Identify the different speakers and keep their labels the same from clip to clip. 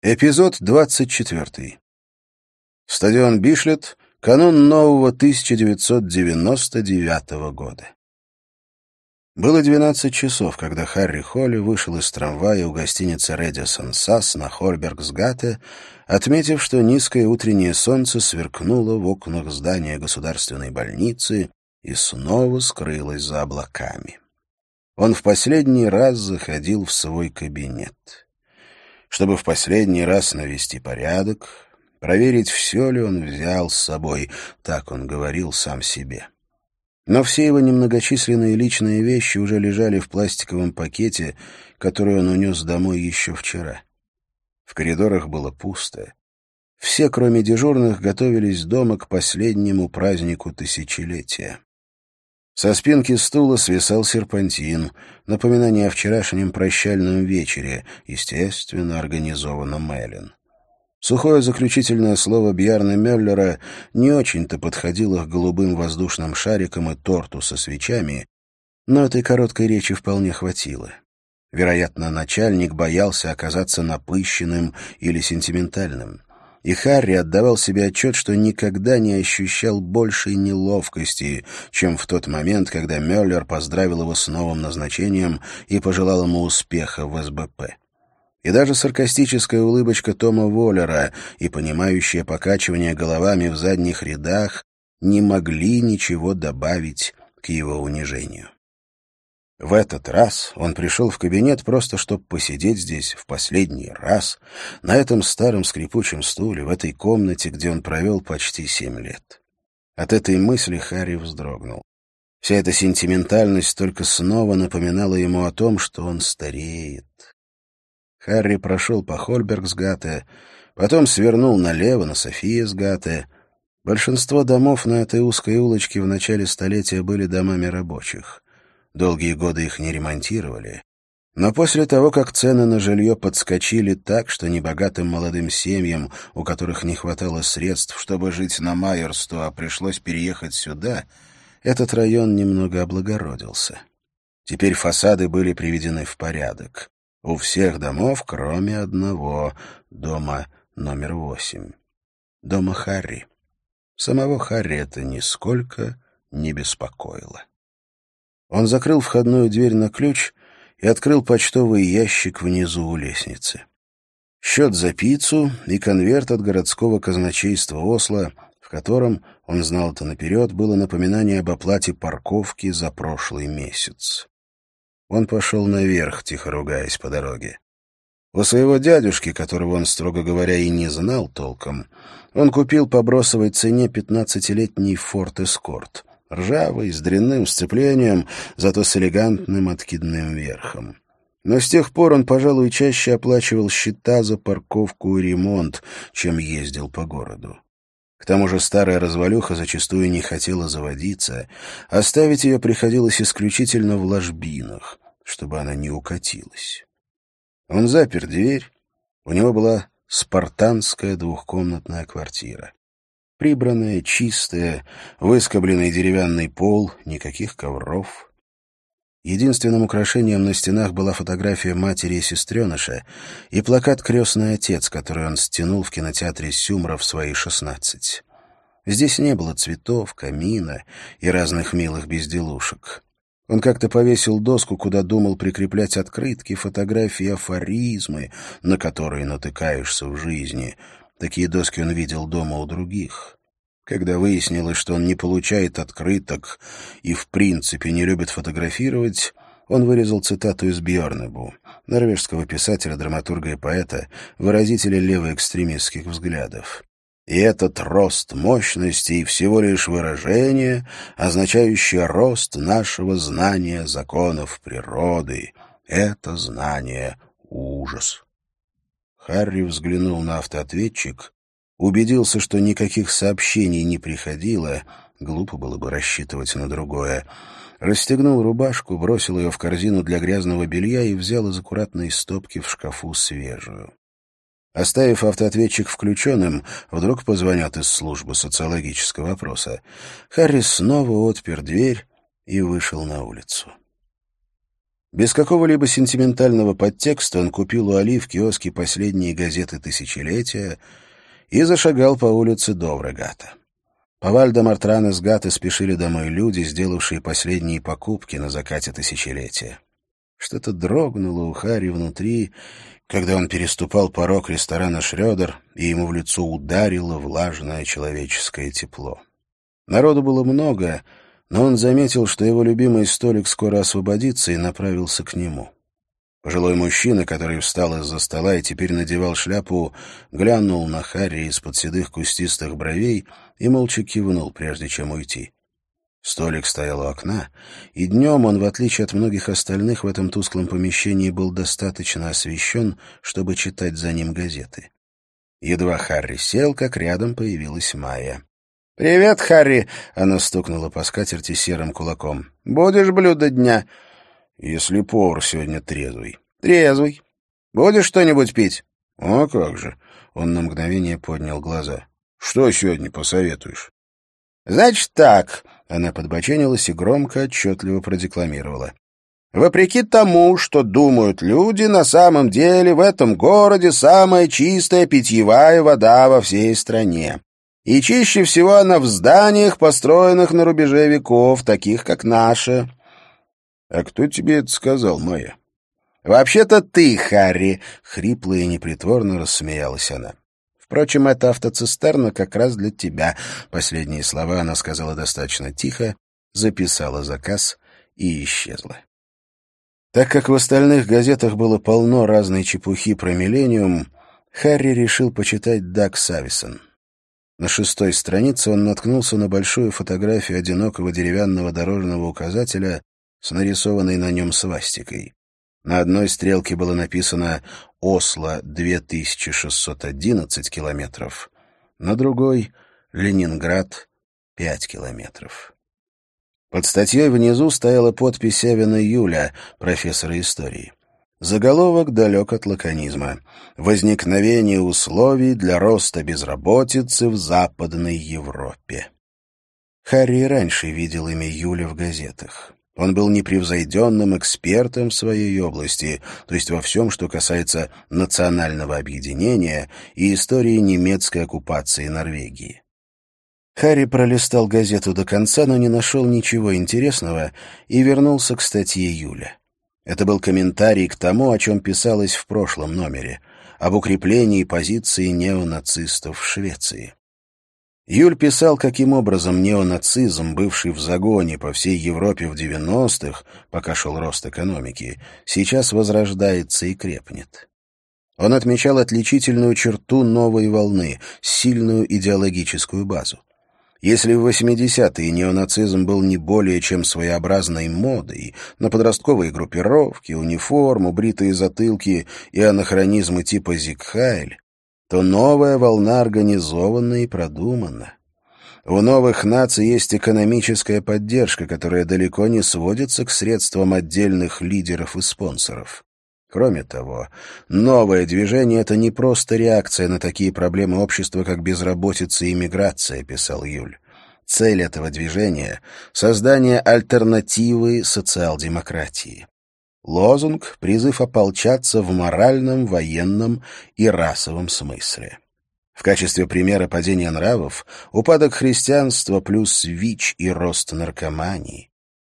Speaker 1: Эпизод 24. Стадион Бишлет. Канун нового 1999 года. Было 12 часов, когда Харри Холли вышел из трамвая у гостиницы «Редисон Сас» на Хольбергсгате, отметив, что низкое утреннее солнце сверкнуло в окнах здания государственной больницы и снова скрылось за облаками. Он в последний раз заходил в свой кабинет. Чтобы в последний раз навести порядок, проверить, все ли он взял с собой, так он говорил сам себе. Но все его немногочисленные личные вещи уже лежали в пластиковом пакете, который он унес домой еще вчера. В коридорах было пусто. Все, кроме дежурных, готовились дома к последнему празднику тысячелетия. Со спинки стула свисал серпантин, напоминание о вчерашнем прощальном вечере, естественно, организованном Эллен. Сухое заключительное слово Бьярна Мюллера не очень-то подходило к голубым воздушным шарикам и торту со свечами, но этой короткой речи вполне хватило. Вероятно, начальник боялся оказаться напыщенным или сентиментальным. И Харри отдавал себе отчет, что никогда не ощущал большей неловкости, чем в тот момент, когда Мюллер поздравил его с новым назначением и пожелал ему успеха в СБП. И даже саркастическая улыбочка Тома Воллера и понимающее покачивание головами в задних рядах не могли ничего добавить к его унижению. В этот раз он пришел в кабинет просто, чтобы посидеть здесь в последний раз, на этом старом скрипучем стуле, в этой комнате, где он провел почти 7 лет. От этой мысли Харри вздрогнул. Вся эта сентиментальность только снова напоминала ему о том, что он стареет. Харри прошел по Хольбергсгате, потом свернул налево на Софиесгате. Большинство домов на этой узкой улочке в начале столетия были домами рабочих. Долгие годы их не ремонтировали. Но после того, как цены на жилье подскочили так, что небогатым молодым семьям, у которых не хватало средств, чтобы жить на Майерсту, а пришлось переехать сюда, этот район немного облагородился. Теперь фасады были приведены в порядок. У всех домов, кроме одного, дома номер 8. Дома Харри. Самого Харри это нисколько не беспокоило. Он закрыл входную дверь на ключ и открыл почтовый ящик внизу у лестницы. Счет за пиццу и конверт от городского казначейства Осло, в котором, он знал это наперед, было напоминание об оплате парковки за прошлый месяц. Он пошел наверх, тихо ругаясь по дороге. У своего дядюшки, которого он, строго говоря, и не знал толком, он купил по бросовой цене 15-летний Ford Escort. Ржавый, с дрянным сцеплением, зато с элегантным откидным верхом. Но с тех пор он, пожалуй, чаще оплачивал счета за парковку и ремонт, чем ездил по городу. К тому же старая развалюха зачастую не хотела заводиться, оставить ее приходилось исключительно в ложбинах, чтобы она не укатилась. Он запер дверь, у него была спартанская двухкомнатная квартира. Прибранная, чистая, выскобленный деревянный пол, никаких ковров. Единственным украшением на стенах была фотография матери и сестреныша и плакат «Крестный отец», который он стянул в кинотеатре Сюмра в свои 16. Здесь не было цветов, камина и разных милых безделушек. Он как-то повесил доску, куда думал прикреплять открытки, фотографии, афоризмы, на которые натыкаешься в жизни. Такие доски он видел дома у других. Когда выяснилось, что он не получает открыток и в принципе не любит фотографировать, он вырезал цитату из Бьернебу, норвежского писателя, драматурга и поэта, выразителя левоэкстремистских взглядов. И этот рост мощности всего лишь выражение, означающее рост нашего знания законов природы. Это знание — ужас. Харри взглянул на автоответчик, убедился, что никаких сообщений не приходило, глупо было бы рассчитывать на другое, расстегнул рубашку, бросил ее в корзину для грязного белья и взял из аккуратной стопки в шкафу свежую. Оставив автоответчик включенным, вдруг позвонят из службы социологического опроса. Харри снова отпер дверь и вышел на улицу. Без какого-либо сентиментального подтекста он купил у Али в киоске последние газеты тысячелетия и зашагал по улице Доврегата. По Вальдемар-Транес-Гате спешили домой люди, сделавшие последние покупки на закате тысячелетия. Что-то дрогнуло у Харри внутри, когда он переступал порог ресторана «Шрёдер», и ему в лицо ударило влажное человеческое тепло. Народу было много, но он заметил, что его любимый столик скоро освободится, и направился к нему. Пожилой мужчина, который встал из-за стола и теперь надевал шляпу, глянул на Харри из-под седых кустистых бровей и молча кивнул, прежде чем уйти. Столик стоял у окна, и днем он, в отличие от многих остальных, в этом тусклом помещении был достаточно освещен, чтобы читать за ним газеты. Едва Харри сел, как рядом появилась Майя. «Привет, Харри!» — она стукнула по скатерти серым кулаком. «Будешь блюдо дня?» «Если повар сегодня трезвый». «Трезвый. Будешь что-нибудь пить?» «А как же!» — он на мгновение поднял глаза. «Что сегодня посоветуешь?» «Значит так», — она подбоченилась и громко, отчетливо продекламировала. «Вопреки тому, что думают люди, на самом деле в этом городе самая чистая питьевая вода во всей стране. И чище всего она в зданиях, построенных на рубеже веков, таких как наше». «А кто тебе это сказал, Майя?» «Вообще-то ты, Харри», — хрипло и непритворно рассмеялась она. «Впрочем, эта автоцистерна как раз для тебя». Последние слова она сказала достаточно тихо, записала заказ и исчезла. Так как в остальных газетах было полно разной чепухи про «Миллениум», Харри решил почитать Даг Сависон. На 6-й странице он наткнулся на большую фотографию одинокого деревянного дорожного указателя с нарисованной на нем свастикой. На одной стрелке было написано «Осло 2611 километров», на другой «Ленинград 5 километров». Под статьей внизу стояла подпись Эвена Юля, профессора истории. Заголовок далек от лаконизма. «Возникновение условий для роста безработицы в Западной Европе». Харри раньше видел имя Юля в газетах. Он был непревзойденным экспертом в своей области, то есть во всем, что касается национального объединения и истории немецкой оккупации Норвегии. Харри пролистал газету до конца, но не нашел ничего интересного и вернулся к статье Юля. Это был комментарий к тому, о чем писалось в прошлом номере, об укреплении позиции неонацистов в Швеции. Юль писал, каким образом неонацизм, бывший в загоне по всей Европе в 90-х, пока шел рост экономики, сейчас возрождается и крепнет. Он отмечал отличительную черту новой волны, сильную идеологическую базу. Если в 80-е неонацизм был не более чем своеобразной модой на подростковые группировки, униформу, бритые затылки и анахронизмы типа «Зигхайль», то новая волна организована и продумана. У новых наций есть экономическая поддержка, которая далеко не сводится к средствам отдельных лидеров и спонсоров. Кроме того, новое движение — это не просто реакция на такие проблемы общества, как безработица и миграция, писал Юль. Цель этого движения — создание альтернативы социал-демократии. Лозунг — призыв ополчаться в моральном, военном и расовом смысле. В качестве примера падения нравов — упадок христианства плюс ВИЧ и рост наркомании.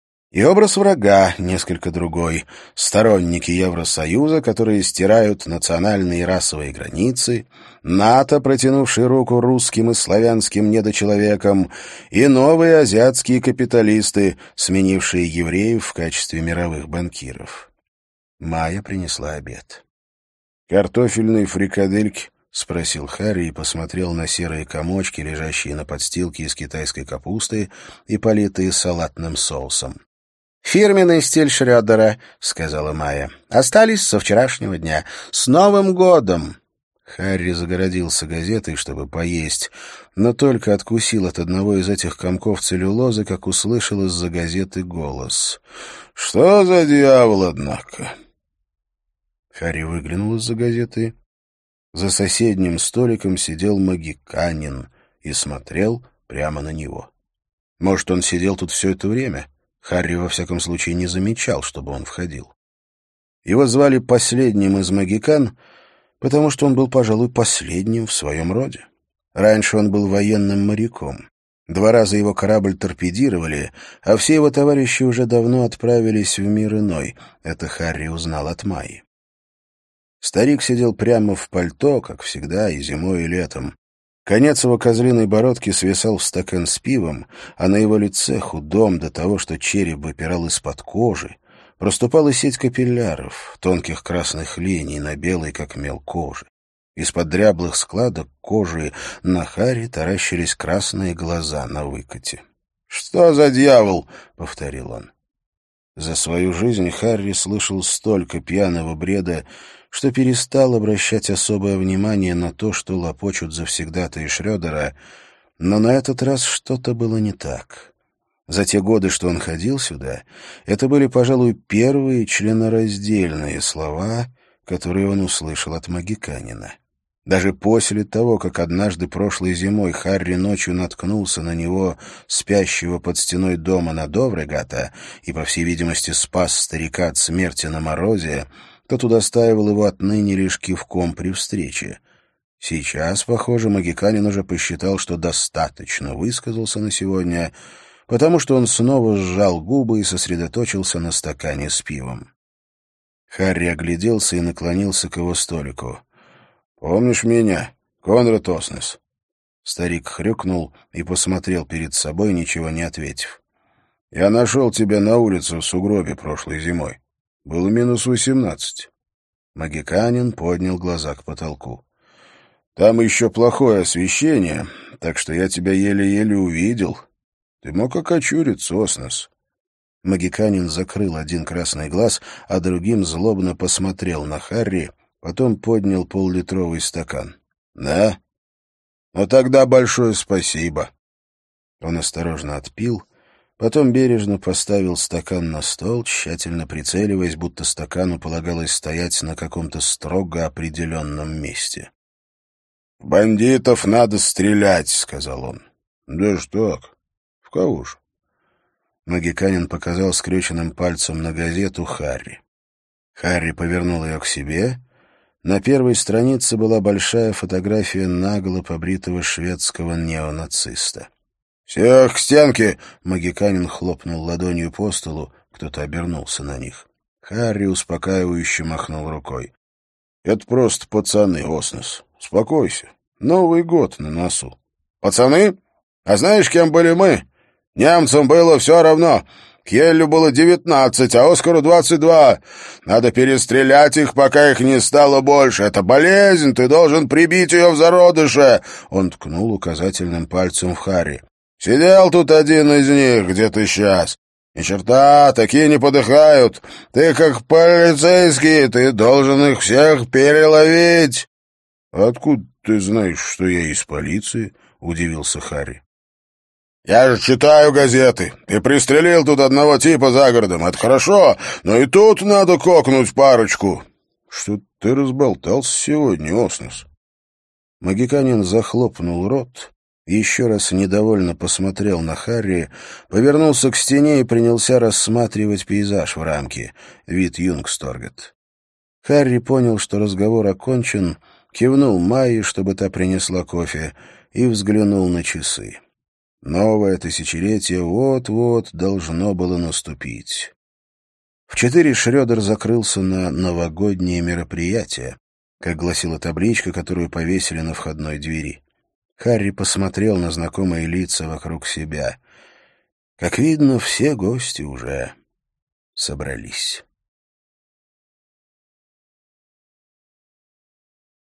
Speaker 1: И образ врага несколько другой. Сторонники Евросоюза, которые стирают национальные и расовые границы, НАТО, протянувший руку русским и славянским недочеловекам, и новые азиатские капиталисты, сменившие евреев в качестве мировых банкиров. Майя принесла обед. «Картофельные фрикадельки?» — спросил Харри и посмотрел на серые комочки, лежащие на подстилке из китайской капусты и политые салатным соусом. «Фирменный стиль Шрёдера», — сказала Майя. «Остались со вчерашнего дня. С Новым годом!» Харри загородился газетой, чтобы поесть, но только откусил от одного из этих комков целлюлозы, как услышал из-за газеты голос. «Что за дьявол, однако?» Харри выглянул из-за газеты. За соседним столиком сидел магиканин и смотрел прямо на него. Может, он сидел тут все это время? Харри, во всяком случае, не замечал, чтобы он входил. Его звали последним из могикан, потому что он был, пожалуй, последним в своем роде. Раньше он был военным моряком. 2 раза его корабль торпедировали, а все его товарищи уже давно отправились в мир иной. Это Харри узнал от Майи. Старик сидел прямо в пальто, как всегда, и зимой, и летом. Конец его козлиной бородки свисал в стакан с пивом, а на его лице, худом до того, что череп выпирал из-под кожи, проступала сеть капилляров, тонких красных линий на белой, как мел, кожи. Из-под дряблых складок кожи на Харри таращились красные глаза на выкате. «Что за дьявол?» — повторил он. За свою жизнь Харри слышал столько пьяного бреда, что перестал обращать особое внимание на то, что лопочут завсегдатаи Шрёдера, но на этот раз что-то было не так. За те годы, что он ходил сюда, это были, пожалуй, первые членораздельные слова, которые он услышал от магиканина. Даже после того, как однажды прошлой зимой Харри ночью наткнулся на него, спящего под стеной дома на Доврегата, и, по всей видимости, спас старика от смерти на морозе, тот удостаивал его отныне лишь кивком при встрече. Сейчас, похоже, магиканин уже посчитал, что достаточно высказался на сегодня, потому что он снова сжал губы и сосредоточился на стакане с пивом. Харри огляделся и наклонился к его столику. «Помнишь меня, Конрад Оснес?» Старик хрюкнул и посмотрел перед собой, ничего не ответив. «Я нашел тебя на улице в сугробе прошлой зимой. Было -18. Магиканин поднял глаза к потолку. «Там еще плохое освещение, так что я тебя еле-еле увидел. Ты мог окочуриться, Оснес». Магиканин закрыл один красный глаз, а другим злобно посмотрел на Харри, потом поднял поллитровый стакан. «Да? Ну тогда большое спасибо». Он осторожно отпил, потом бережно поставил стакан на стол, тщательно прицеливаясь, будто стакану полагалось стоять на каком-то строго определенном месте. «В бандитов надо стрелять», — сказал он. «Да что так? В кого же?» Магиканин показал скрюченным пальцем на газету Харри. Харри повернул ее к себе. На первой странице была большая фотография нагло побритого шведского неонациста. «Всех к стенке!» — магиканин хлопнул ладонью по столу, кто-то обернулся на них. Харри успокаивающе махнул рукой. «Это просто пацаны, Оснес. Успокойся. Новый год на носу». «Пацаны? А знаешь, кем были мы? Немцам было все равно. Кьеллю было 19, а Оскару 22. Надо перестрелять их, пока их не стало больше. Это болезнь, ты должен прибить ее в зародыше!» Он ткнул указательным пальцем в Харри. «Сидел тут один из них, где ты сейчас. Ни черта, такие не подыхают. Ты как полицейский, ты должен их всех переловить». «Откуда ты знаешь, что я из полиции?» — удивился Харри. «Я же читаю газеты. Ты пристрелил тут одного типа за городом. Это хорошо, но и тут надо кокнуть парочку». «Что ты разболтался сегодня, Оснес?» Магиканин захлопнул рот, еще раз недовольно посмотрел на Харри, повернулся к стене и принялся рассматривать пейзаж в рамке, вид Юнгсторгет. Харри понял, что разговор окончен, кивнул Майе, чтобы та принесла кофе, и взглянул на часы. Новое тысячелетие вот-вот должно было наступить. В 4 Шрёдер закрылся на новогоднее мероприятие, как гласила табличка, которую повесили на входной двери. Харри посмотрел на знакомые лица вокруг себя. Как видно, все гости уже собрались.